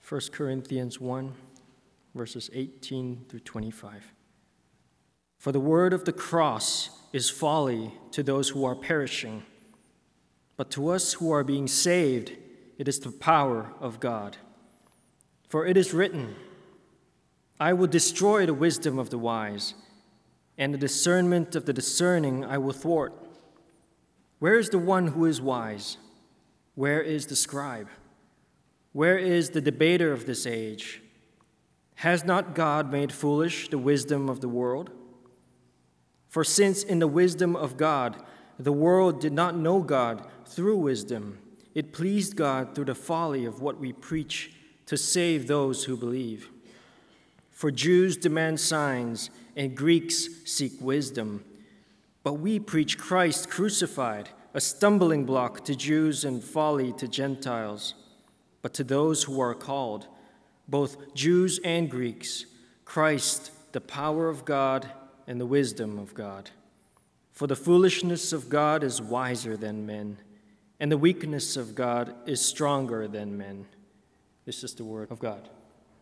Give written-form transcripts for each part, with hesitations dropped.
1 Corinthians 1, verses 18 through 25. For the word of the cross is folly to those who are perishing, but to us who are being saved, it is the power of God. For it is written, I will destroy the wisdom of the wise, and the discernment of the discerning I will thwart. Where is the one who is wise? Where is the scribe? Where is the debater of this age? Has not God made foolish the wisdom of the world? For since in the wisdom of God, the world did not know God through wisdom, it pleased God through the folly of what we preach to save those who believe. For Jews demand signs and Greeks seek wisdom, but we preach Christ crucified, a stumbling block to Jews and folly to Gentiles. But to those who are called, both Jews and Greeks, Christ, the power of God and the wisdom of God. For the foolishness of God is wiser than men, and the weakness of God is stronger than men. This is the word of God.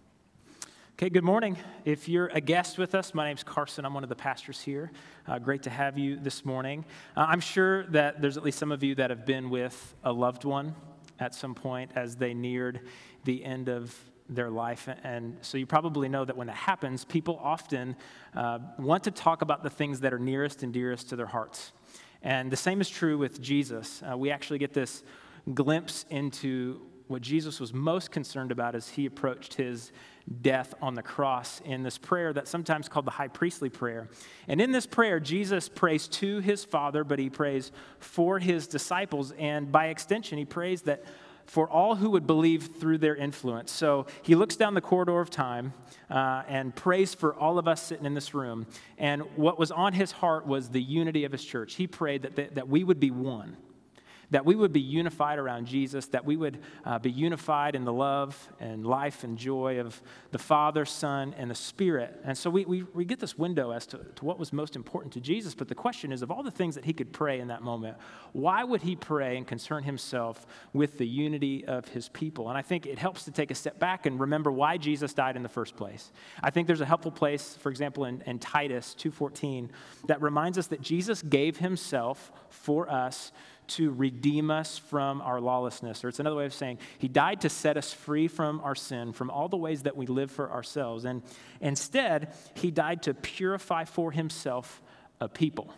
Okay, good morning. If you're a guest with us, my name's Carson. I'm one of the pastors here. Great to have you this morning. I'm sure that there's at least some of you that have been with a loved one at some point as they neared the end of their life. And so you probably know that when that happens, people often want to talk about the things that are nearest and dearest to their hearts. And the same is true with Jesus. We actually get this glimpse into what Jesus was most concerned about as he approached his death on the cross in this prayer that's sometimes called the high priestly prayer. And in this prayer, Jesus prays to his Father, but he prays for his disciples, and by extension, he prays that for all who would believe through their influence. So he looks down the corridor of time and prays for all of us sitting in this room. And what was on his heart was the unity of his church. He prayed that we would be one, that we would be unified around Jesus, that we would be unified in the love and life and joy of the Father, Son, and the Spirit. And so we get this window as to what was most important to Jesus. But the question is, of all the things that he could pray in that moment, why would he pray and concern himself with the unity of his people? And I think it helps to take a step back and remember why Jesus died in the first place. I think there's a helpful place, for example, in Titus 2:14, that reminds us that Jesus gave himself for us to redeem us from our lawlessness. Or it's another way of saying he died to set us free from our sin, from all the ways that we live for ourselves. And instead, he died to purify for himself a people.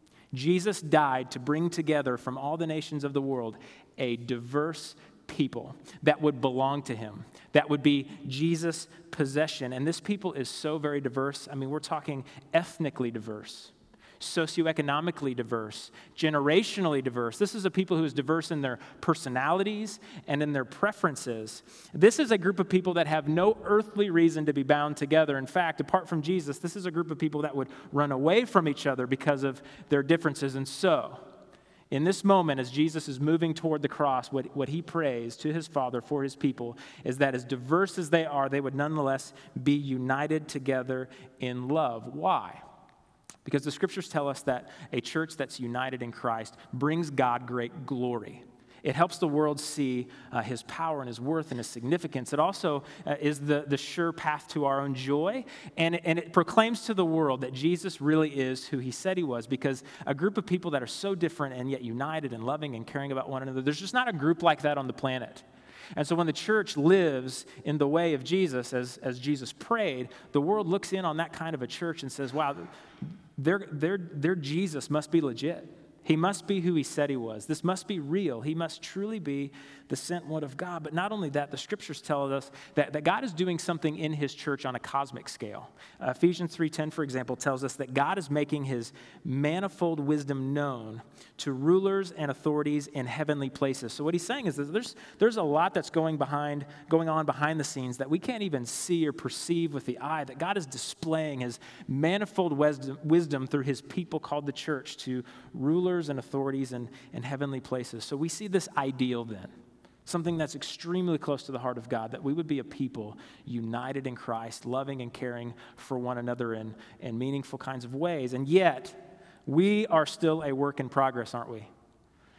Jesus died to bring together from all the nations of the world a diverse people that would belong to him, that would be Jesus' possession. And this people is so very diverse. I mean, we're talking ethnically diverse, socioeconomically diverse, generationally diverse. This is a people who is diverse in their personalities and in their preferences. This is a group of people that have no earthly reason to be bound together. In fact, apart from Jesus, this is a group of people that would run away from each other because of their differences. And so, in this moment, as Jesus is moving toward the cross, what he prays to his Father for his people is that as diverse as they are, they would nonetheless be united together in love. Why? Because the scriptures tell us that a church that's united in Christ brings God great glory. It helps the world see his power and his worth and his significance. It also is the sure path to our own joy. And it proclaims to the world that Jesus really is who he said he was. Because a group of people that are so different and yet united and loving and caring about one another, there's just not a group like that on the planet. And so when the church lives in the way of Jesus, as Jesus prayed, the world looks in on that kind of a church and says, wow, their Jesus must be legit. He must be who he said he was. This must be real. He must truly be the sent one of God. But not only that, the scriptures tell us that God is doing something in his church on a cosmic scale. Ephesians 3:10, for example, tells us that God is making his manifold wisdom known to rulers and authorities in heavenly places. So what he's saying is that there's a lot that's going on behind the scenes that we can't even see or perceive with the eye, that God is displaying his manifold wisdom through his people called the church to rulers and authorities in heavenly places. So we see this ideal then, something that's extremely close to the heart of God, that we would be a people united in Christ, loving and caring for one another in meaningful kinds of ways. And yet, we are still a work in progress, aren't we?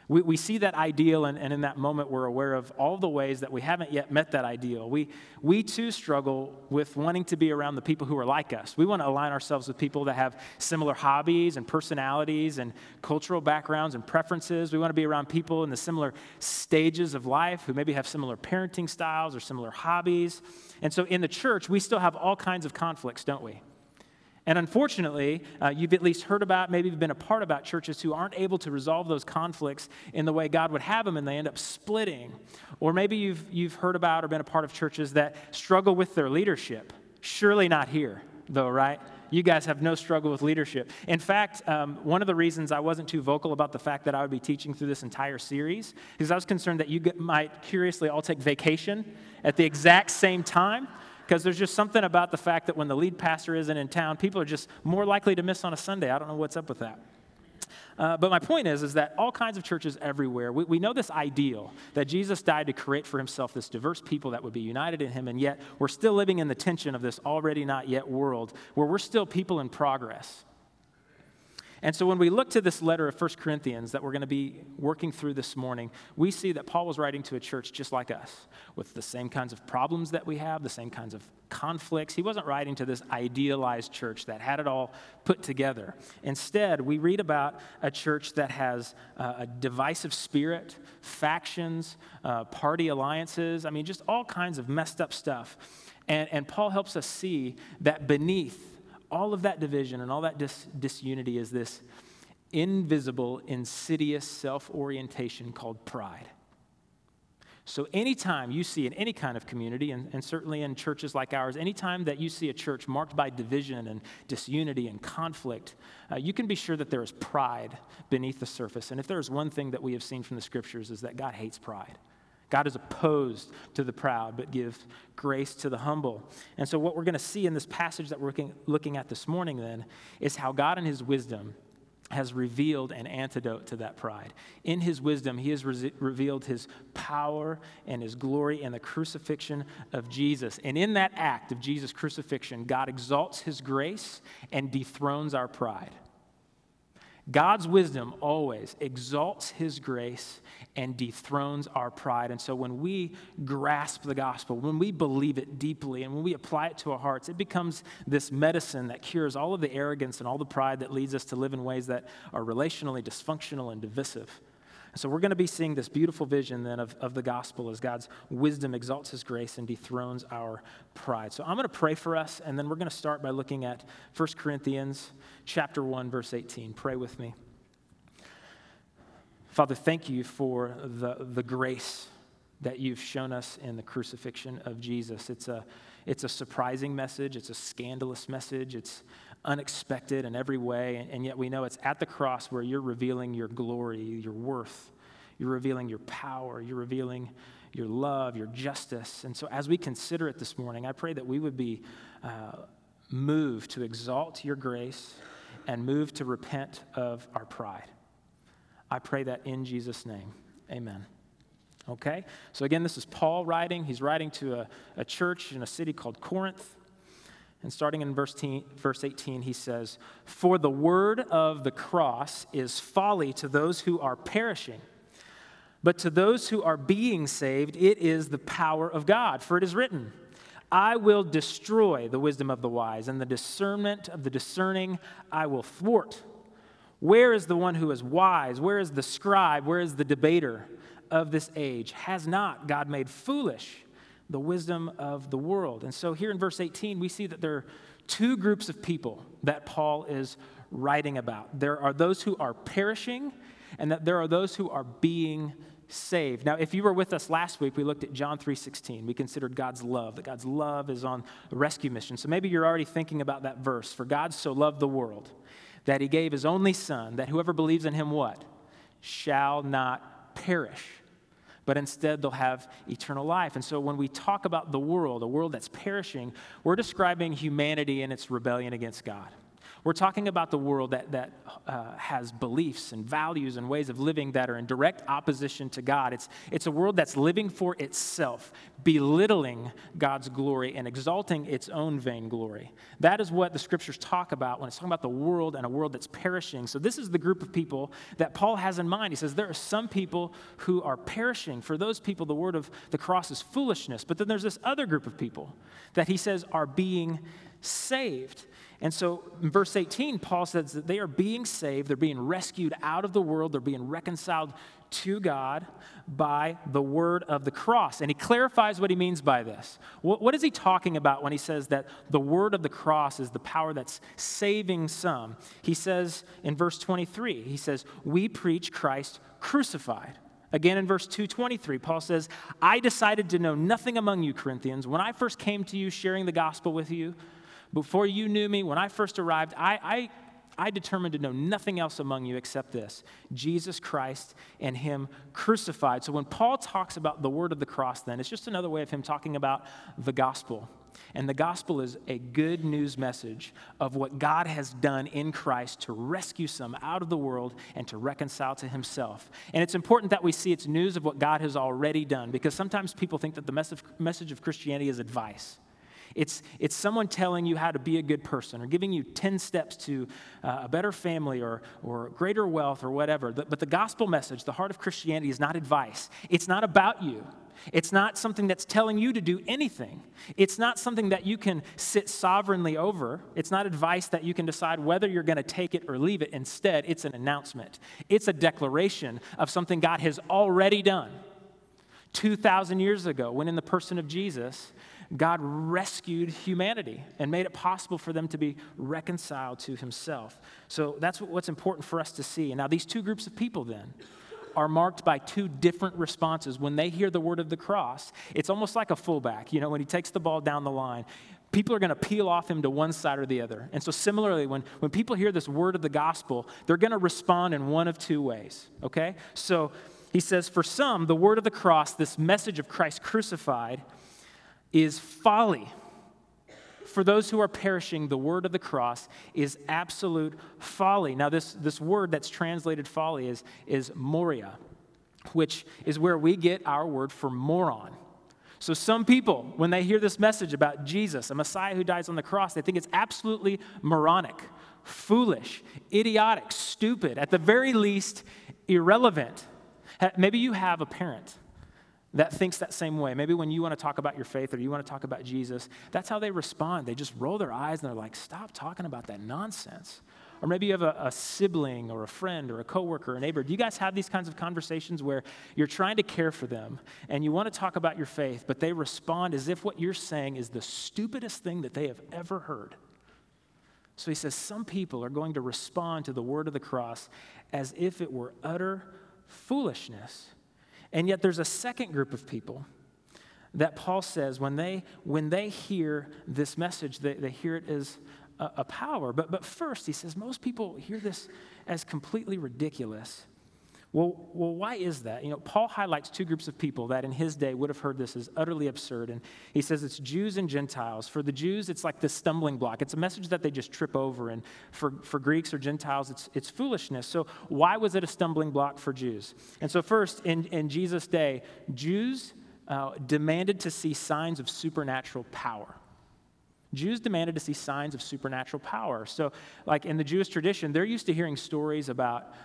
We see that ideal, and in that moment, we're aware of all the ways that we haven't yet met that ideal. We too struggle with wanting to be around the people who are like us. We want to align ourselves with people that have similar hobbies and personalities and cultural backgrounds and preferences. We want to be around people in the similar stages of life who maybe have similar parenting styles or similar hobbies. And so in the church, we still have all kinds of conflicts, don't we? And unfortunately, you've at least heard about, maybe been a part about churches who aren't able to resolve those conflicts in the way God would have them, and they end up splitting. Or maybe you've heard about or been a part of churches that struggle with their leadership. Surely not here, though, right? You guys have no struggle with leadership. In fact, one of the reasons I wasn't too vocal about the fact that I would be teaching through this entire series is I was concerned that you might curiously all take vacation at the exact same time. Because there's just something about the fact that when the lead pastor isn't in town, people are just more likely to miss on a Sunday. I don't know what's up with that. But my point is that all kinds of churches everywhere, we know this ideal that Jesus died to create for himself this diverse people that would be united in him, and yet we're still living in the tension of this already not yet world where we're still people in progress. And so when we look to this letter of 1 Corinthians that we're going to be working through this morning, we see that Paul was writing to a church just like us, with the same kinds of problems that we have, the same kinds of conflicts. He wasn't writing to this idealized church that had it all put together. Instead, we read about a church that has a divisive spirit, factions, party alliances, just all kinds of messed up stuff. And Paul helps us see that beneath all of that division and all that disunity is this invisible, insidious self-orientation called pride. So anytime you see in any kind of community, and certainly in churches like ours, anytime that you see a church marked by division and disunity and conflict, you can be sure that there is pride beneath the surface. And if there is one thing that we have seen from the scriptures is that God hates pride. God is opposed to the proud, but gives grace to the humble. And so what we're going to see in this passage that we're looking at this morning then is how God in his wisdom has revealed an antidote to that pride. In his wisdom, he has revealed his power and his glory in the crucifixion of Jesus. And in that act of Jesus' crucifixion, God exalts his grace and dethrones our pride. God's wisdom always exalts his grace and dethrones our pride. And so when we grasp the gospel, when we believe it deeply, and when we apply it to our hearts, it becomes this medicine that cures all of the arrogance and all the pride that leads us to live in ways that are relationally dysfunctional and divisive. So we're going to be seeing this beautiful vision then of the gospel as God's wisdom exalts his grace and dethrones our pride. So I'm going to pray for us, and then we're going to start by looking at 1 Corinthians chapter 1, verse 18. Pray with me. Father, thank you for the grace that you've shown us in the crucifixion of Jesus. It's a surprising message. It's a scandalous message. It's unexpected in every way, and yet we know it's at the cross where you're revealing your glory, your worth. You're revealing your power. You're revealing your love, your justice. And so as we consider it this morning, I pray that we would be moved to exalt your grace and moved to repent of our pride. I pray that in Jesus' name. Amen. Okay? So again, this is Paul writing. He's writing to a church in a city called Corinth. And starting in verse 18, he says, "For the word of the cross is folly to those who are perishing, but to those who are being saved, it is the power of God. For it is written, I will destroy the wisdom of the wise, and the discernment of the discerning I will thwart. Where is the one who is wise? Where is the scribe? Where is the debater of this age? Has not God made foolish the wisdom of the world?" And so here in verse 18, we see that there are two groups of people that Paul is writing about. There are those who are perishing, and that there are those who are being saved. Now, if you were with us last week, we looked at John 3:16. We considered God's love, that God's love is on a rescue mission. So maybe you're already thinking about that verse. For God so loved the world that he gave his only son, that whoever believes in him what? Shall not perish, but instead they'll have eternal life. And so when we talk about the world, a world that's perishing, we're describing humanity and its rebellion against God. We're talking about the world that has beliefs and values and ways of living that are in direct opposition to God. It's a world that's living for itself, belittling God's glory and exalting its own vainglory. That is what the scriptures talk about when it's talking about the world and a world that's perishing. So this is the group of people that Paul has in mind. He says there are some people who are perishing. For those people, the word of the cross is foolishness. But then there's this other group of people that he says are being saved. And so in verse 18, Paul says that they are being saved, they're being rescued out of the world, they're being reconciled to God by the word of the cross. And he clarifies what he means by this. What is he talking about when he says that the word of the cross is the power that's saving some? He says in verse 23, he says, we preach Christ crucified. Again, in verse 2:23, Paul says, I decided to know nothing among you, Corinthians. When I first came to you sharing the gospel with you, before you knew me, when I first arrived, I determined to know nothing else among you except this, Jesus Christ and him crucified. So when Paul talks about the word of the cross then, it's just another way of him talking about the gospel. And the gospel is a good news message of what God has done in Christ to rescue some out of the world and to reconcile to himself. And it's important that we see it's news of what God has already done, because sometimes people think that the message of Christianity is advice. It's someone telling you how to be a good person or giving you 10 steps to a better family or greater wealth or whatever. But the gospel message, the heart of Christianity, is not advice. It's not about you. It's not something that's telling you to do anything. It's not something that you can sit sovereignly over. It's not advice that you can decide whether you're going to take it or leave it. Instead, it's an announcement. It's a declaration of something God has already done. 2,000 years ago, when in the person of Jesus, God rescued humanity and made it possible for them to be reconciled to himself. So that's what's important for us to see. And now these two groups of people then are marked by two different responses. When they hear the word of the cross, it's almost like a fullback. You know, when he takes the ball down the line, people are going to peel off him to one side or the other. And so similarly, when people hear this word of the gospel, they're going to respond in one of two ways, okay? So he says, for some, the word of the cross, this message of Christ crucified, is folly. For those who are perishing, the word of the cross is absolute folly. Now, this word that's translated folly is moria, which is where we get our word for moron. So some people, when they hear this message about Jesus, a Messiah who dies on the cross, they think it's absolutely moronic, foolish, idiotic, stupid, at the very least, irrelevant. Maybe you have a parent that thinks that same way. Maybe when you want to talk about your faith or you want to talk about Jesus, that's how they respond. They just roll their eyes and they're like, stop talking about that nonsense. Or maybe you have a sibling or a friend or a coworker or a neighbor. Do you guys have these kinds of conversations where you're trying to care for them and you want to talk about your faith, but they respond as if what you're saying is the stupidest thing that they have ever heard? So he says some people are going to respond to the word of the cross as if it were utter foolishness. And yet there's a second group of people that Paul says when they hear this message, they hear it as a power. But first, he says, most people hear this as completely ridiculous. Well, why is that? You know, Paul highlights two groups of people that in his day would have heard this as utterly absurd. And he says it's Jews and Gentiles. For the Jews, it's like this stumbling block. It's a message that they just trip over. And for Greeks or Gentiles, it's foolishness. So why was it a stumbling block for Jews? And so first, in Jesus' day, Jews demanded to see signs of supernatural power. Jews demanded to see signs of supernatural power. So like in the Jewish tradition, they're used to hearing stories about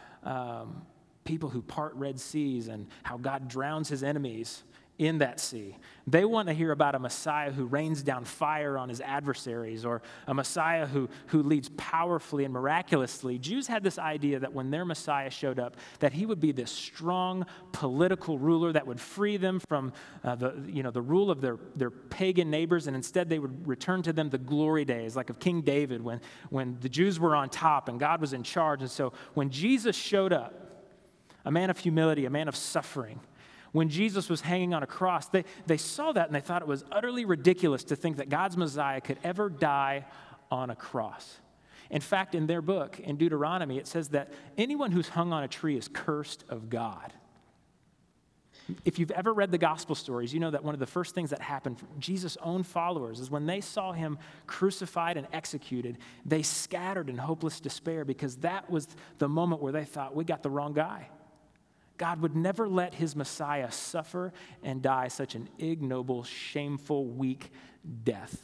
people who part Red Seas and how God drowns his enemies in that sea. They want to hear about a Messiah who rains down fire on his adversaries, or a Messiah who leads powerfully and miraculously. Jews had this idea that when their Messiah showed up, that he would be this strong political ruler that would free them from the rule of their pagan neighbors, and instead they would return to them the glory days, like of King David, when the Jews were on top and God was in charge. And so when Jesus showed up, a man of humility, a man of suffering, when Jesus was hanging on a cross, they saw that and they thought it was utterly ridiculous to think that God's Messiah could ever die on a cross. In fact, in their book, in Deuteronomy, it says that anyone who's hung on a tree is cursed of God. If you've ever read the gospel stories, you know that one of the first things that happened for Jesus' own followers is when they saw him crucified and executed, they scattered in hopeless despair because that was the moment where they thought, we got the wrong guy. God would never let his Messiah suffer and die such an ignoble, shameful, weak death.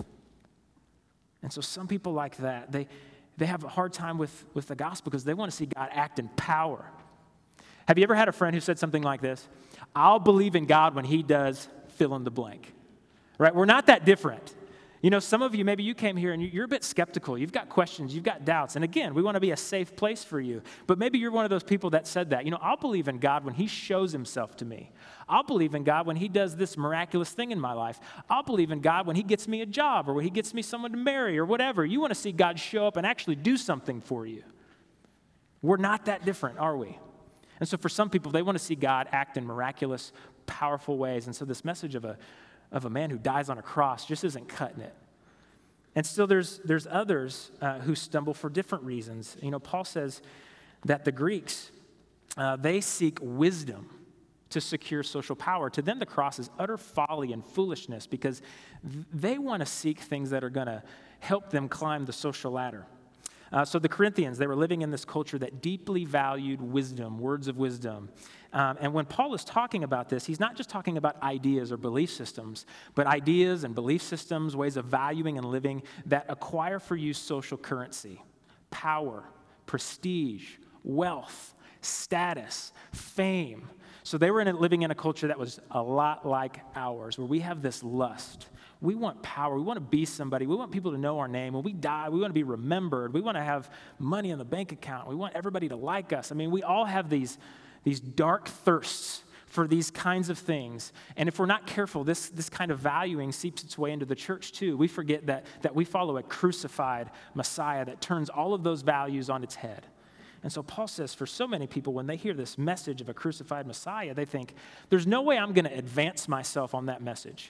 And so some people like that, they have a hard time with the gospel because they want to see God act in power. Have you ever had a friend who said something like this? I'll believe in God when he does fill in the blank. Right? We're not that different. You know, some of you, maybe you came here and you're a bit skeptical. You've got questions. You've got doubts. And again, we want to be a safe place for you. But maybe you're one of those people that said that. You know, I'll believe in God when he shows himself to me. I'll believe in God when he does this miraculous thing in my life. I'll believe in God when he gets me a job or when he gets me someone to marry or whatever. You want to see God show up and actually do something for you. We're not that different, are we? And so for some people, they want to see God act in miraculous, powerful ways. And so this message of a man who dies on a cross just isn't cutting it. And still there's others who stumble for different reasons. You know, Paul says that the Greeks, they seek wisdom to secure social power. To them, the cross is utter folly and foolishness because they want to seek things that are going to help them climb the social ladder. So the Corinthians, they were living in this culture that deeply valued wisdom, words of wisdom. And when Paul is talking about this, he's not just talking about ideas or belief systems, but ideas and belief systems, ways of valuing and living that acquire for you social currency, power, prestige, wealth, status, fame. So they were living in a culture that was a lot like ours, where we have this lust. We want power. We want to be somebody. We want people to know our name. When we die, we want to be remembered. We want to have money in the bank account. We want everybody to like us. I mean, we all have these dark thirsts for these kinds of things. And if we're not careful, this kind of valuing seeps its way into the church too. We forget that we follow a crucified Messiah that turns all of those values on its head. And so Paul says for so many people, when they hear this message of a crucified Messiah, they think, there's no way I'm going to advance myself on that message.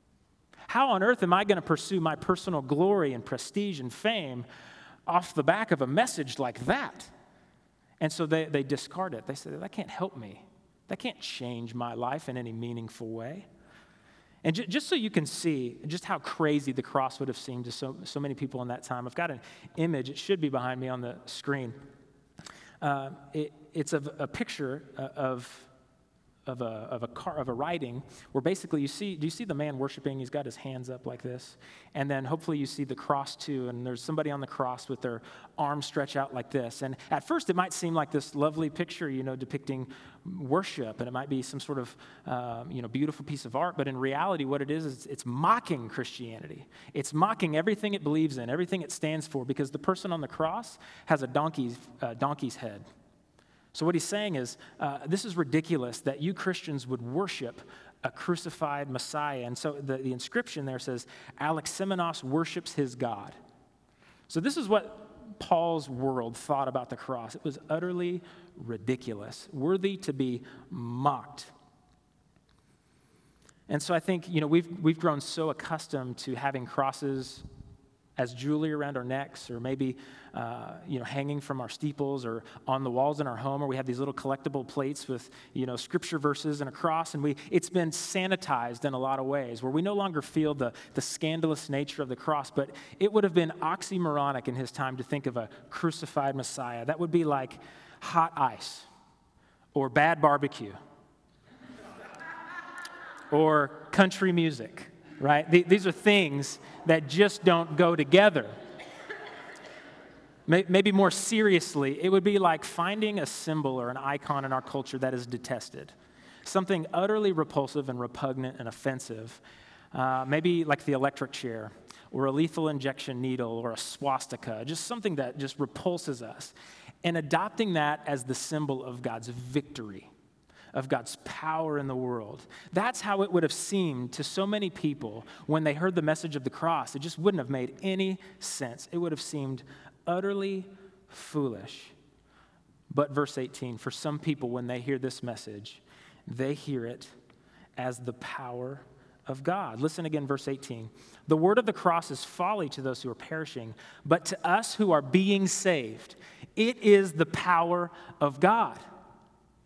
How on earth am I going to pursue my personal glory and prestige and fame off the back of a message like that? And so they discard it. They say, that can't help me. That can't change my life in any meaningful way. And just so you can see just how crazy the cross would have seemed to so many people in that time, I've got an image. It should be behind me on the screen. It's a picture of a writing where basically do you see the man worshiping? He's got his hands up like this. And then hopefully you see the cross too, and there's somebody on the cross with their arms stretched out like this. And at first it might seem like this lovely picture, depicting worship, and it might be some sort of, beautiful piece of art, but in reality what it is it's mocking Christianity. It's mocking everything it believes in, everything it stands for, because the person on the cross has a donkey's head. So what he's saying is, this is ridiculous that you Christians would worship a crucified Messiah. And so the inscription there says, Alexamenos worships his God. So this is what Paul's world thought about the cross. It was utterly ridiculous, worthy to be mocked. And so I think, we've grown so accustomed to having crosses as jewelry around our necks, or maybe, hanging from our steeples or on the walls in our home, or we have these little collectible plates with, scripture verses and a cross, and it's been sanitized in a lot of ways, where we no longer feel the scandalous nature of the cross, but it would have been oxymoronic in his time to think of a crucified Messiah. That would be like hot ice, or bad barbecue, or country music. Right? These are things that just don't go together. Maybe more seriously, it would be like finding a symbol or an icon in our culture that is detested. Something utterly repulsive and repugnant and offensive. Maybe like the electric chair, or a lethal injection needle, or a swastika. Just something that just repulses us. And adopting that as the symbol of God's victory, of God's power in the world. That's how it would have seemed to so many people when they heard the message of the cross. It just wouldn't have made any sense. It would have seemed utterly foolish. But verse 18, for some people, when they hear this message, they hear it as the power of God. Listen again, verse 18. The word of the cross is folly to those who are perishing, but to us who are being saved, it is the power of God.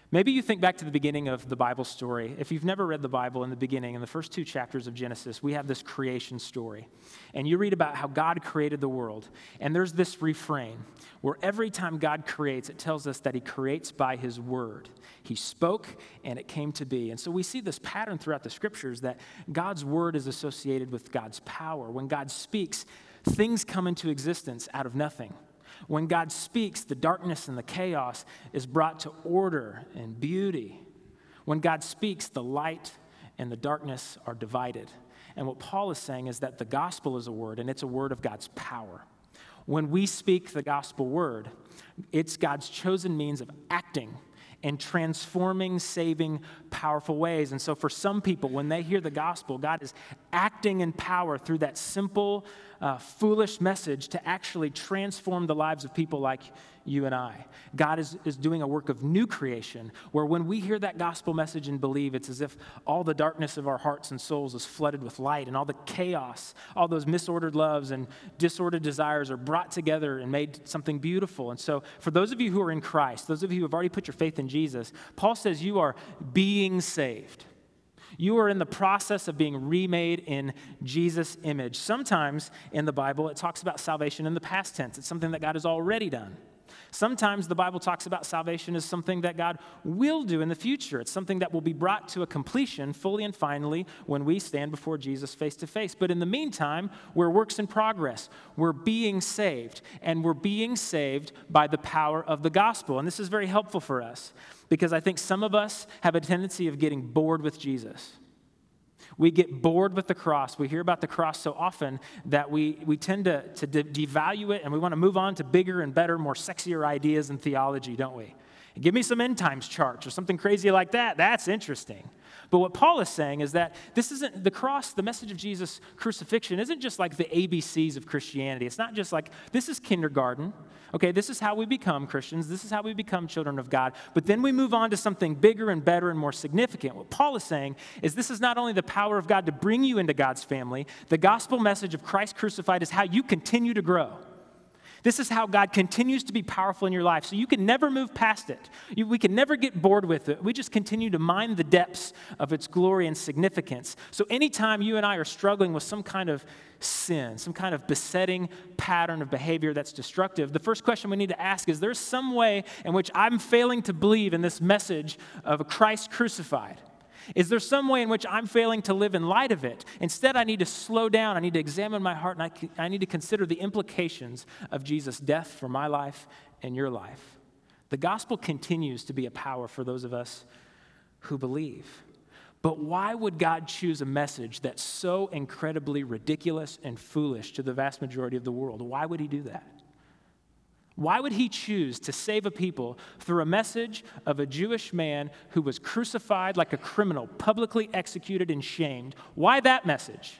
Maybe you think back to the beginning of the Bible story. If you've never read the Bible, in the beginning, in the first 2 chapters of Genesis, we have this creation story. And you read about how God created the world. And there's this refrain where every time God creates, it tells us that he creates by his word. He spoke and it came to be. And so we see this pattern throughout the scriptures that God's word is associated with God's power. When God speaks, things come into existence out of nothing. When God speaks, the darkness and the chaos is brought to order and beauty. When God speaks, the light and the darkness are divided. And what Paul is saying is that the gospel is a word, and it's a word of God's power. When we speak the gospel word, it's God's chosen means of acting and transforming, saving, powerful ways. And so for some people, when they hear the gospel, God is acting in power through that simple, foolish message to actually transform the lives of people like you and I. God is doing a work of new creation, where when we hear that gospel message and believe, it's as if all the darkness of our hearts and souls is flooded with light, and all the chaos, all those misordered loves and disordered desires are brought together and made something beautiful. And so for those of you who are in Christ, those of you who have already put your faith in Jesus, Paul says you are being saved. You are in the process of being remade in Jesus' image. Sometimes in the Bible, it talks about salvation in the past tense. It's something that God has already done. Sometimes the Bible talks about salvation as something that God will do in the future. It's something that will be brought to a completion fully and finally when we stand before Jesus face to face. But in the meantime, we're works in progress. We're being saved, and we're being saved by the power of the gospel. And this is very helpful for us because I think some of us have a tendency of getting bored with Jesus. We get bored with the cross. We hear about the cross so often that we tend to devalue it, and we want to move on to bigger and better, more sexier ideas in theology, don't we? And give me some end times charts or something crazy like that. That's interesting. But what Paul is saying is that this isn't the cross, the message of Jesus' crucifixion isn't just like the ABCs of Christianity. It's not just like, this is kindergarten. Okay, this is how we become Christians. This is how we become children of God. But then we move on to something bigger and better and more significant. What Paul is saying is this is not only the power of God to bring you into God's family, the gospel message of Christ crucified is how you continue to grow. This is how God continues to be powerful in your life. So you can never move past it. We can never get bored with it. We just continue to mine the depths of its glory and significance. So anytime you and I are struggling with some kind of sin, some kind of besetting pattern of behavior that's destructive, the first question we need to ask is, there's some way in which I'm failing to believe in this message of Christ crucified? Is there some way in which I'm failing to live in light of it? Instead, I need to slow down. I need to examine my heart, and I need to consider the implications of Jesus' death for my life and your life. The gospel continues to be a power for those of us who believe. But why would God choose a message that's so incredibly ridiculous and foolish to the vast majority of the world? Why would he do that? Why would he choose to save a people through a message of a Jewish man who was crucified like a criminal, publicly executed and shamed? Why that message?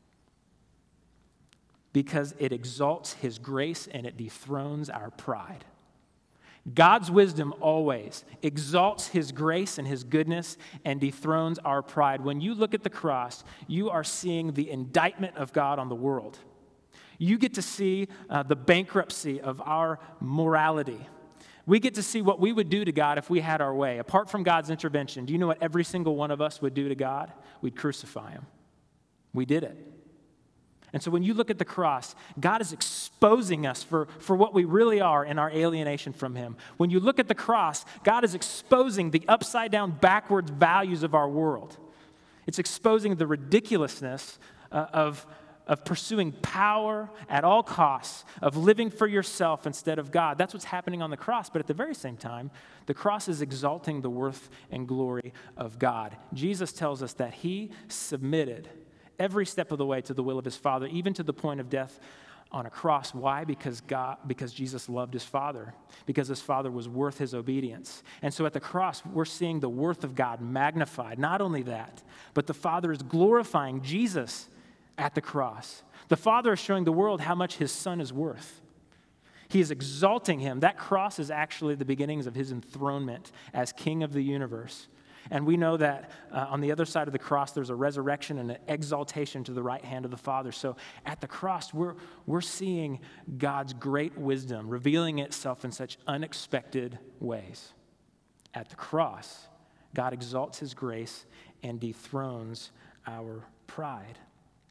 Because it exalts his grace and it dethrones our pride. God's wisdom always exalts his grace and his goodness and dethrones our pride. When you look at the cross, you are seeing the indictment of God on the world. You get to see the bankruptcy of our morality. We get to see what we would do to God if we had our way. Apart from God's intervention, do you know what every single one of us would do to God? We'd crucify him. We did it. And so when you look at the cross, God is exposing us for what we really are in our alienation from him. When you look at the cross, God is exposing the upside down, backwards values of our world. It's exposing the ridiculousness of pursuing power at all costs, of living for yourself instead of God. That's what's happening on the cross. But at the very same time, the cross is exalting the worth and glory of God. Jesus tells us that he submitted every step of the way to the will of his Father, even to the point of death on a cross. Why? Because Jesus loved his Father, because his Father was worth his obedience. And so at the cross, we're seeing the worth of God magnified. Not only that, but the Father is glorifying Jesus at the cross. The Father is showing the world how much his Son is worth. He is exalting him. That cross is actually the beginnings of his enthronement as King of the universe. And we know that on the other side of the cross, there's a resurrection and an exaltation to the right hand of the Father. So at the cross, we're seeing God's great wisdom revealing itself in such unexpected ways. At the cross, God exalts his grace and dethrones our pride.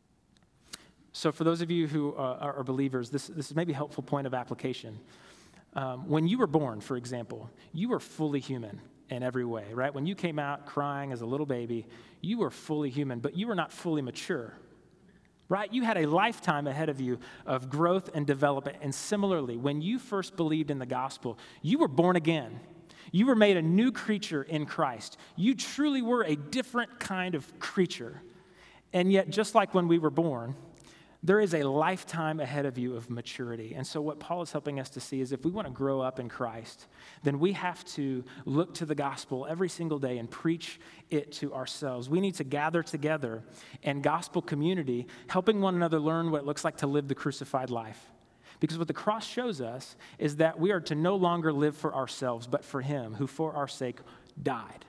So for those of you who are believers, this is maybe a helpful point of application. When you were born, for example, you were fully human in every way, right? When you came out crying as a little baby, you were fully human, but you were not fully mature, right? You had a lifetime ahead of you of growth and development. And similarly, when you first believed in the gospel, you were born again. You were made a new creature in Christ. You truly were a different kind of creature. And yet, just like when we were born, there is a lifetime ahead of you of maturity. And so what Paul is helping us to see is if we want to grow up in Christ, then we have to look to the gospel every single day and preach it to ourselves. We need to gather together in gospel community, helping one another learn what it looks like to live the crucified life. Because what the cross shows us is that we are to no longer live for ourselves, but for him who for our sake died.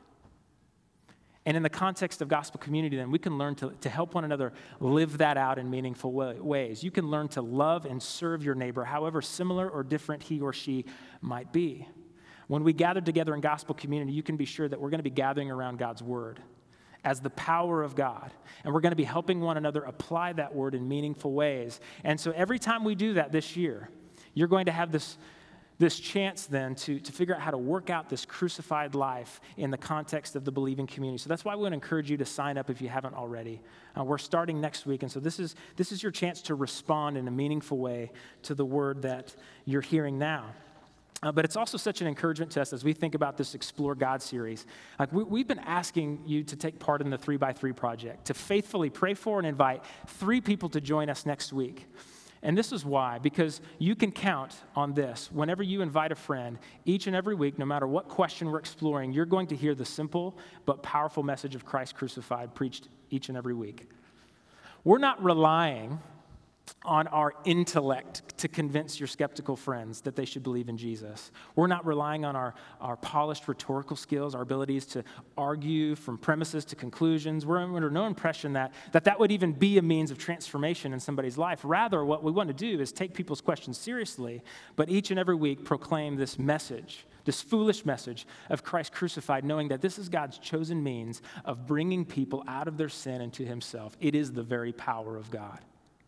And in the context of gospel community, then we can learn to help one another live that out in meaningful ways. You can learn to love and serve your neighbor, however similar or different he or she might be. When we gather together in gospel community, you can be sure that we're going to be gathering around God's word as the power of God. And we're going to be helping one another apply that word in meaningful ways. And so every time we do that this year, you're going to have this chance then to figure out how to work out this crucified life in the context of the believing community. So that's why we want to encourage you to sign up if you haven't already. We're starting next week, and so this is your chance to respond in a meaningful way to the word that you're hearing now. But it's also such an encouragement to us as we think about this Explore God series. Like we've been asking you to take part in the 3x3 project, to faithfully pray for and invite 3 people to join us next week. And this is why, because you can count on this. Whenever you invite a friend, each and every week, no matter what question we're exploring, you're going to hear the simple but powerful message of Christ crucified preached each and every week. We're not relying on our intellect to convince your skeptical friends that they should believe in Jesus. We're not relying on our polished rhetorical skills, our abilities to argue from premises to conclusions. We're under no impression that would even be a means of transformation in somebody's life. Rather, what we want to do is take people's questions seriously, but each and every week proclaim this message, this foolish message of Christ crucified, knowing that this is God's chosen means of bringing people out of their sin into himself. It is the very power of God.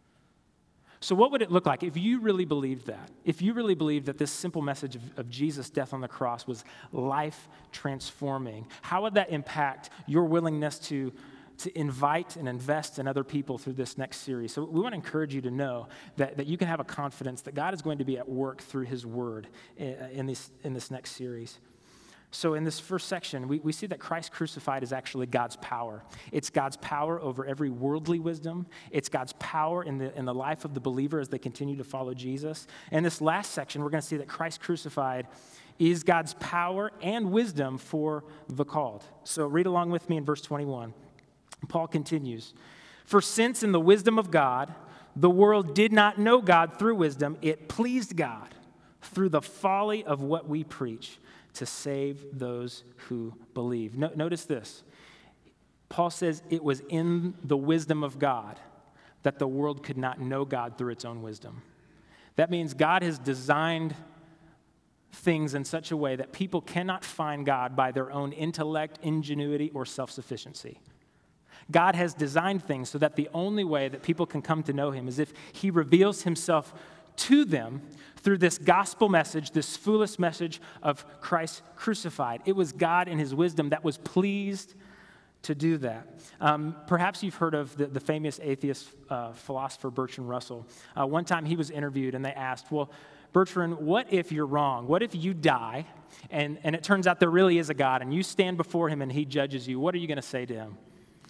So what would it look like if you really believed that? If you really believed that this simple message of Jesus' death on the cross was life-transforming, how would that impact your willingness to invite and invest in other people through this next series? So we want to encourage you to know that you can have a confidence that God is going to be at work through his word in this next series. So in this first section, we see that Christ crucified is actually God's power. It's God's power over every worldly wisdom. It's God's power in the life of the believer as they continue to follow Jesus. In this last section, we're going to see that Christ crucified is God's power and wisdom for the called. So read along with me in verse 21. Paul continues, "For since in the wisdom of God, the world did not know God through wisdom, it pleased God through the folly of what we preach to save those who believe." Notice this. Paul says it was in the wisdom of God that the world could not know God through its own wisdom. That means God has designed things in such a way that people cannot find God by their own intellect, ingenuity, or self-sufficiency. God has designed things so that the only way that people can come to know him is if he reveals himself to them through this gospel message, this foolish message of Christ crucified. It was God in his wisdom that was pleased to do that. Perhaps you've heard of the famous atheist philosopher Bertrand Russell. One time he was interviewed and they asked, well, Bertrand, what if you're wrong? What if you die and it turns out there really is a God and you stand before him and he judges you? What are you going to say to him?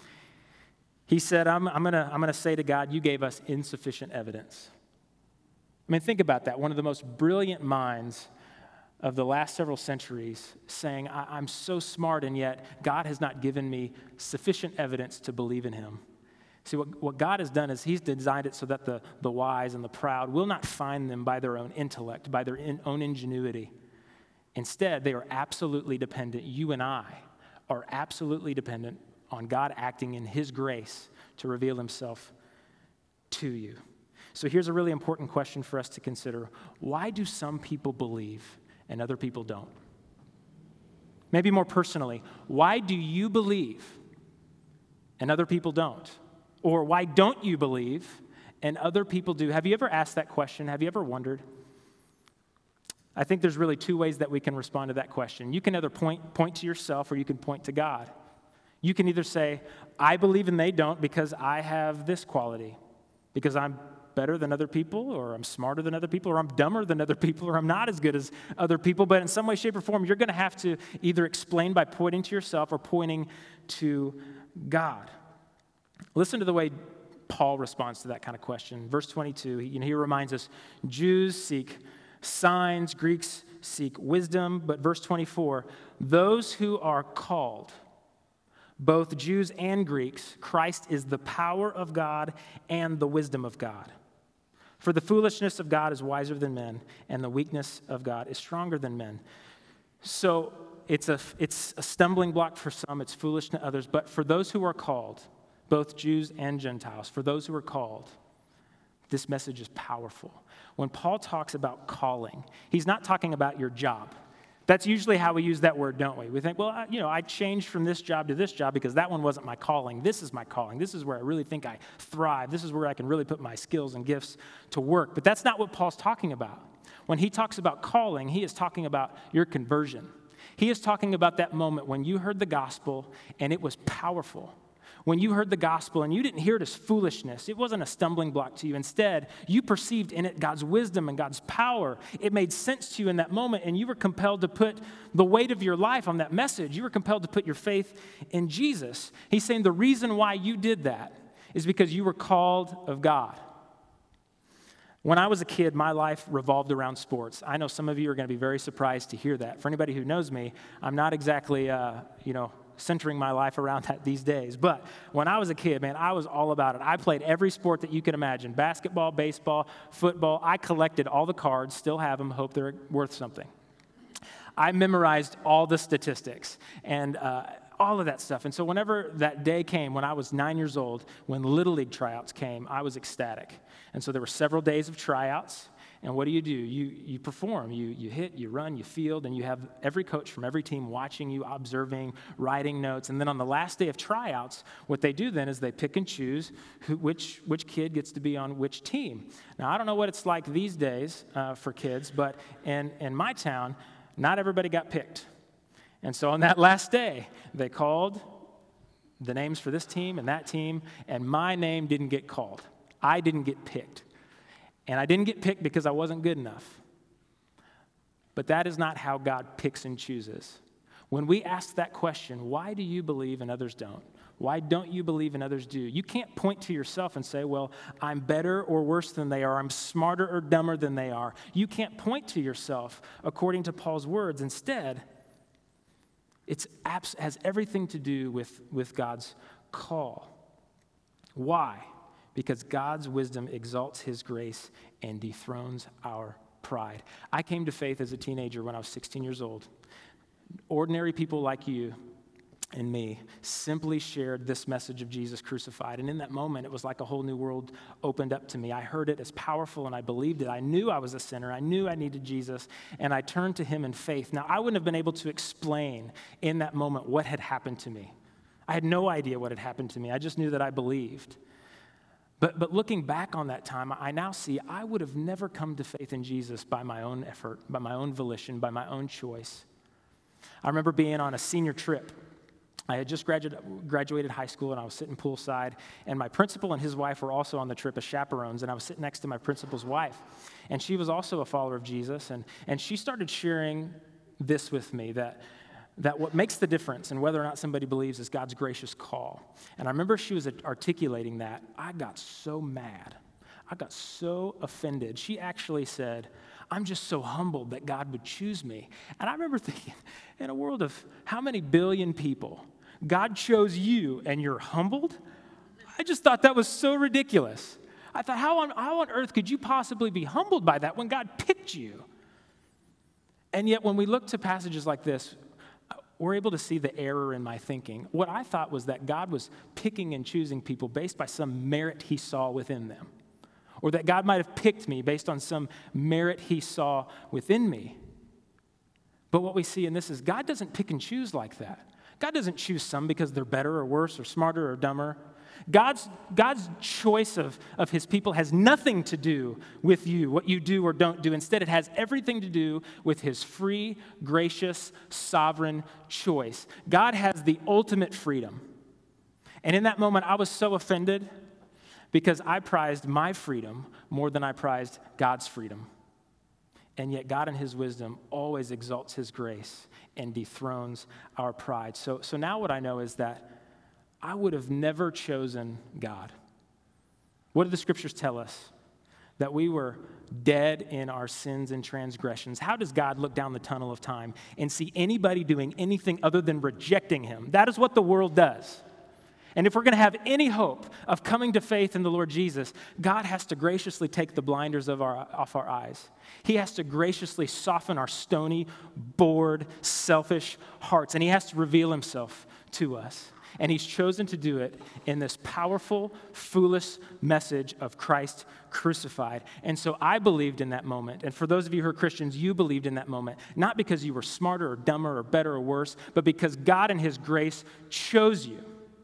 He said, I'm going to say to God, you gave us insufficient evidence. I mean, think about that. One of the most brilliant minds of the last several centuries saying, I'm so smart, and yet God has not given me sufficient evidence to believe in him. See, what God has done is he's designed it so that the wise and the proud will not find them by their own intellect, by their own ingenuity. Instead, they are absolutely dependent. You and I are absolutely dependent on God acting in his grace to reveal himself to you. So here's a really important question for us to consider. Why do some people believe and other people don't? Maybe more personally, why do you believe and other people don't? Or why don't you believe and other people do? Have you ever asked that question? Have you ever wondered? I think there's really two ways that we can respond to that question. You can either point to yourself or you can point to God. You can either say, I believe and they don't because I have this quality, because I'm better than other people, or I'm smarter than other people, or I'm dumber than other people, or I'm not as good as other people. But in some way, shape, or form, you're going to have to either explain by pointing to yourself or pointing to God. Listen to the way Paul responds to that kind of question. Verse 22, he reminds us, Jews seek signs, Greeks seek wisdom. But verse 24, those who are called, both Jews and Greeks, Christ is the power of God and the wisdom of God. For the foolishness of God is wiser than men, and the weakness of God is stronger than men. So it's a stumbling block for some, it's foolish to others, but for those who are called, both Jews and Gentiles, for those who are called, this message is powerful. When Paul talks about calling, he's not talking about your job. That's usually how we use that word, don't we? We think, well, I changed from this job to this job because that one wasn't my calling. This is my calling. This is where I really think I thrive. This is where I can really put my skills and gifts to work. But that's not what Paul's talking about. When he talks about calling, he is talking about your conversion. He is talking about that moment when you heard the gospel and it was powerful. When you heard the gospel and you didn't hear it as foolishness, it wasn't a stumbling block to you. Instead, you perceived in it God's wisdom and God's power. It made sense to you in that moment, and you were compelled to put the weight of your life on that message. You were compelled to put your faith in Jesus. He's saying the reason why you did that is because you were called of God. When I was a kid, my life revolved around sports. I know some of you are going to be very surprised to hear that. For anybody who knows me, I'm not exactly, centering my life around that these days. But when I was a kid, man, I was all about it. I played every sport that you could imagine: basketball, baseball, football. I collected all the cards, still have them, hope they're worth something. I memorized all the statistics and all of that stuff. And so whenever that day came, when I was 9 years old, when Little League tryouts came, I was ecstatic. And so there were several days of tryouts. And what do? You perform. You hit, you run, you field, and you have every coach from every team watching you, observing, writing notes. And then on the last day of tryouts, what they do then is they pick and choose which kid gets to be on which team. Now, I don't know what it's like these days for kids, but in my town, not everybody got picked. And so on that last day, they called the names for this team and that team, and my name didn't get called. I didn't get picked. And I didn't get picked because I wasn't good enough. But that is not how God picks and chooses. When we ask that question, why do you believe and others don't? Why don't you believe and others do? You can't point to yourself and say, well, I'm better or worse than they are. I'm smarter or dumber than they are. You can't point to yourself according to Paul's words. Instead, it has everything to do with God's call. Why? Because God's wisdom exalts his grace and dethrones our pride. I came to faith as a teenager when I was 16 years old. Ordinary people like you and me simply shared this message of Jesus crucified. And in that moment, it was like a whole new world opened up to me. I heard it as powerful and I believed it. I knew I was a sinner. I knew I needed Jesus, and I turned to him in faith. Now, I wouldn't have been able to explain in that moment what had happened to me. I had no idea what had happened to me. I just knew that I believed. But looking back on that time, I now see I would have never come to faith in Jesus by my own effort, by my own volition, by my own choice. I remember being on a senior trip. I had just graduated high school, and I was sitting poolside, and my principal and his wife were also on the trip as chaperones, and I was sitting next to my principal's wife, and she was also a follower of Jesus, and she started sharing this with me, that what makes the difference in whether or not somebody believes is God's gracious call. And I remember she was articulating that. I got so mad. I got so offended. She actually said, I'm just so humbled that God would choose me. And I remember thinking, in a world of how many billion people, God chose you and you're humbled? I just thought that was so ridiculous. I thought, how on earth could you possibly be humbled by that when God picked you? And yet when we look to passages like this, we're able to see the error in my thinking. What I thought was that God was picking and choosing people based by some merit he saw within them, or that God might have picked me based on some merit he saw within me. But what we see in this is God doesn't pick and choose like that. God doesn't choose some because they're better or worse or smarter or dumber. God's choice of his people has nothing to do with you, what you do or don't do. Instead, it has everything to do with his free, gracious, sovereign choice. God has the ultimate freedom. And in that moment, I was so offended because I prized my freedom more than I prized God's freedom. And yet God in his wisdom always exalts his grace and dethrones our pride. So now what I know is that I would have never chosen God. What do the scriptures tell us? That we were dead in our sins and transgressions. How does God look down the tunnel of time and see anybody doing anything other than rejecting him? That is what the world does. And if we're going to have any hope of coming to faith in the Lord Jesus, God has to graciously take the blinders off our eyes. He has to graciously soften our stony, bored, selfish hearts, and he has to reveal himself to us. And he's chosen to do it in this powerful, foolish message of Christ crucified. And so I believed in that moment. And for those of you who are Christians, you believed in that moment, not because you were smarter or dumber or better or worse, but because God in his grace chose you.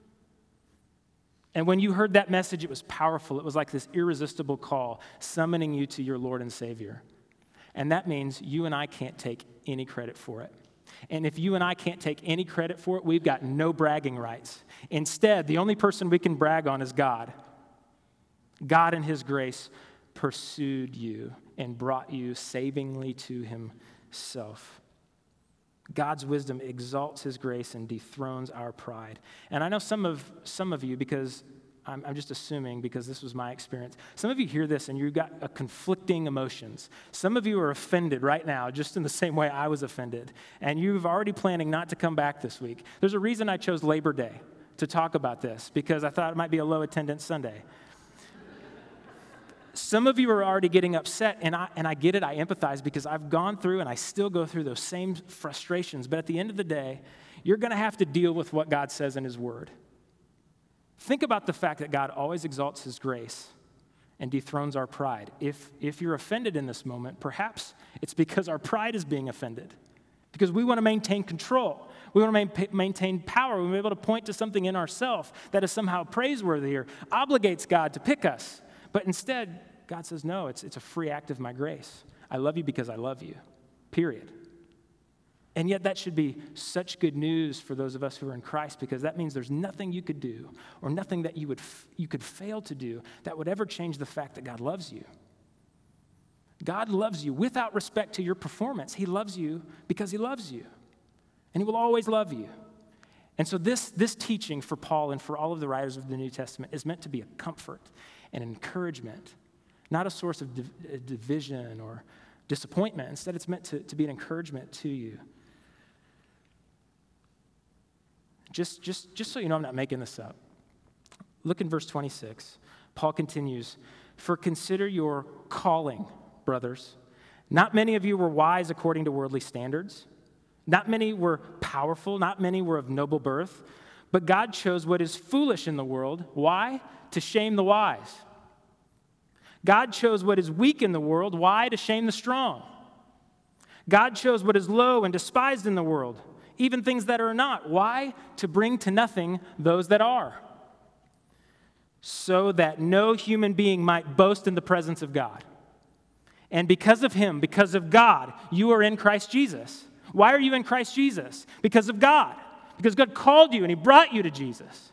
And when you heard that message, it was powerful. It was like this irresistible call summoning you to your Lord and Savior. And that means you and I can't take any credit for it. And if you and I can't take any credit for it, we've got no bragging rights. Instead, the only person we can brag on is God. God in his grace pursued you and brought you savingly to himself. God's wisdom exalts his grace and dethrones our pride. And I know some of you, because I'm just assuming because this was my experience, some of you hear this and you've got conflicting emotions. Some of you are offended right now, just in the same way I was offended. And you've already planning not to come back this week. There's a reason I chose Labor Day to talk about this, because I thought it might be a low attendance Sunday. Some of you are already getting upset, and I get it, I empathize, because I've gone through and I still go through those same frustrations. But at the end of the day, you're going to have to deal with what God says in his word. Think about the fact that God always exalts his grace and dethrones our pride. If you're offended in this moment, perhaps it's because our pride is being offended, because we want to maintain control. We want to maintain power. We want to be able to point to something in ourselves that is somehow praiseworthy or obligates God to pick us. But instead, God says, no, it's a free act of my grace. I love you because I love you, period. And yet that should be such good news for those of us who are in Christ, because that means there's nothing you could do or nothing that you could fail to do that would ever change the fact that God loves you. God loves you without respect to your performance. He loves you because he loves you, and he will always love you. And so this teaching for Paul and for all of the writers of the New Testament is meant to be a comfort and encouragement, not a source of division or disappointment. Instead, it's meant to be an encouragement to you. Just so you know I'm not making this up, look in verse 26. Paul continues, "For consider your calling, brothers. Not many of you were wise according to worldly standards. Not many were powerful. Not many were of noble birth. But God chose what is foolish in the world. Why? To shame the wise. God chose what is weak in the world. Why? To shame the strong. God chose what is low and despised in the world, even things that are not. Why? To bring to nothing those that are, so that no human being might boast in the presence of God. And because of him, because of God, you are in Christ Jesus." Why are you in Christ Jesus? Because of God. Because God called you and he brought you to Jesus.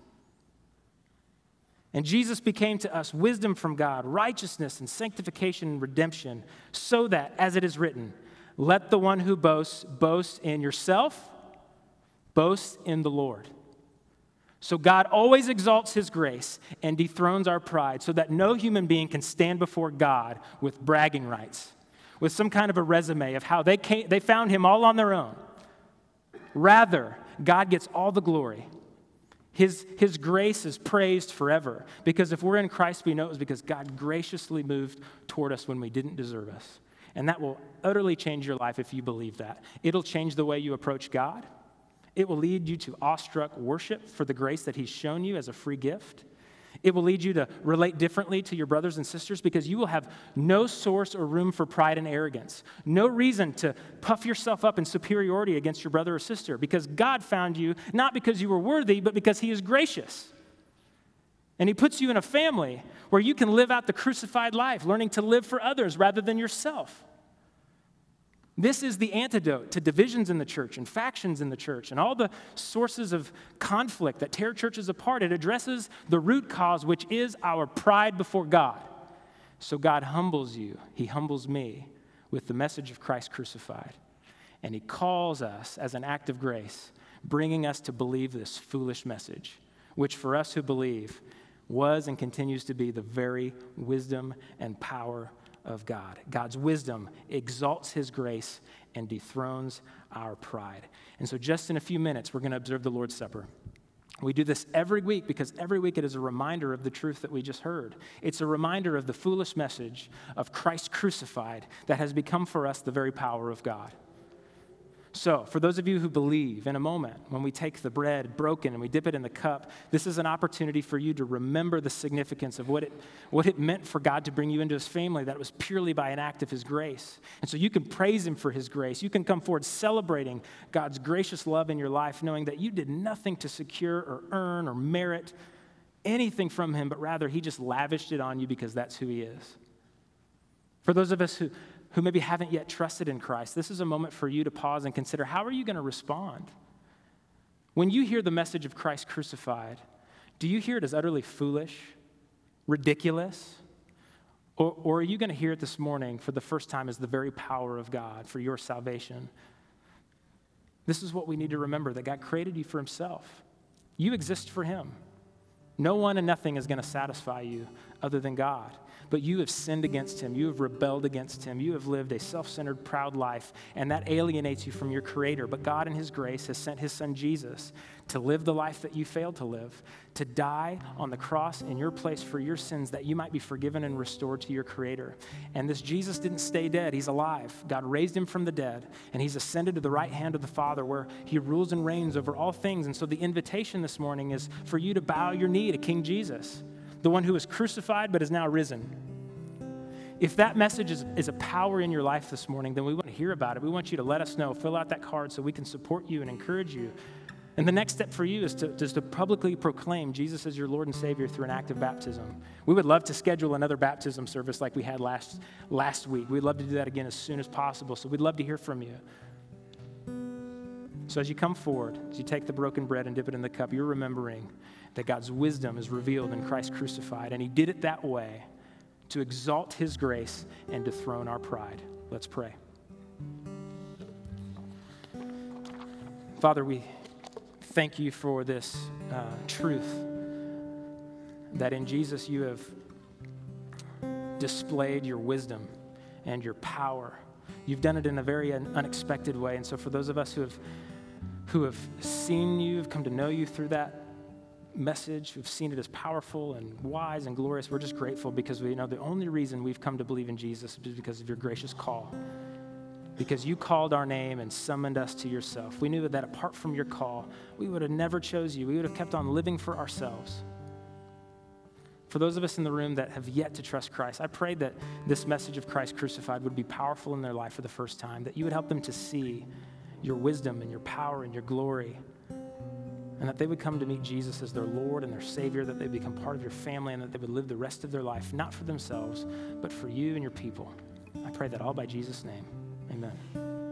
And Jesus became to us wisdom from God, righteousness and sanctification and redemption, so that, as it is written, let the one who boasts boast in yourself, boast in the Lord. So God always exalts his grace and dethrones our pride, so that no human being can stand before God with bragging rights, with some kind of a resume of how they found him all on their own. Rather, God gets all the glory. His grace is praised forever, because if we're in Christ, we know it was because God graciously moved toward us when we didn't deserve us. And that will utterly change your life if you believe that. It'll change the way you approach God. It will lead you to awestruck worship for the grace that he's shown you as a free gift. It will lead you to relate differently to your brothers and sisters because you will have no source or room for pride and arrogance, no reason to puff yourself up in superiority against your brother or sister because God found you not because you were worthy, but because he is gracious. And he puts you in a family where you can live out the crucified life, learning to live for others rather than yourself. This is the antidote to divisions in the church and factions in the church and all the sources of conflict that tear churches apart. It addresses the root cause, which is our pride before God. So God humbles you. He humbles me with the message of Christ crucified. And he calls us as an act of grace, bringing us to believe this foolish message, which for us who believe was and continues to be the very wisdom and power of God. God's wisdom exalts his grace and dethrones our pride. And so just in a few minutes, we're going to observe the Lord's Supper. We do this every week because every week it is a reminder of the truth that we just heard. It's a reminder of the foolish message of Christ crucified that has become for us the very power of God. So, for those of you who believe, in a moment, when we take the bread broken and we dip it in the cup, this is an opportunity for you to remember the significance of what it meant for God to bring you into his family, that it was purely by an act of his grace. And so you can praise him for his grace. You can come forward celebrating God's gracious love in your life, knowing that you did nothing to secure or earn or merit anything from him, but rather he just lavished it on you because that's who he is. For those of us who maybe haven't yet trusted in Christ, this is a moment for you to pause and consider, how are you going to respond? When you hear the message of Christ crucified, do you hear it as utterly foolish, ridiculous? Or are you going to hear it this morning for the first time as the very power of God for your salvation? This is what we need to remember, that God created you for himself. You exist for him. No one and nothing is going to satisfy you other than God. But you have sinned against him. You have rebelled against him. You have lived a self-centered, proud life, and that alienates you from your Creator. But God in his grace has sent his son Jesus to live the life that you failed to live, to die on the cross in your place for your sins that you might be forgiven and restored to your Creator. And this Jesus didn't stay dead. He's alive. God raised him from the dead, and he's ascended to the right hand of the Father where he rules and reigns over all things. And so the invitation this morning is for you to bow your knee to King Jesus, the one who was crucified but is now risen. If that message is a power in your life this morning, then we want to hear about it. We want you to let us know. Fill out that card so we can support you and encourage you. And the next step for you is to publicly proclaim Jesus as your Lord and Savior through an act of baptism. We would love to schedule another baptism service like we had last week. We'd love to do that again as soon as possible. So we'd love to hear from you. So as you come forward, as you take the broken bread and dip it in the cup, you're remembering that God's wisdom is revealed in Christ crucified, and he did it that way to exalt his grace and dethrone our pride. Let's pray. Father, we thank you for this truth that in Jesus you have displayed your wisdom and your power. You've done it in a very unexpected way. And so for those of us who have seen you, have come to know you through that message, who've seen it as powerful and wise and glorious, we're just grateful because we know the only reason we've come to believe in Jesus is because of your gracious call. Because you called our name and summoned us to yourself. We knew that apart from your call, we would have never chose you. We would have kept on living for ourselves. For those of us in the room that have yet to trust Christ, I pray that this message of Christ crucified would be powerful in their life for the first time, that you would help them to see your wisdom and your power and your glory, and that they would come to meet Jesus as their Lord and their Savior, that they become part of your family, and that they would live the rest of their life, not for themselves, but for you and your people. I pray that all by Jesus' name. Amen.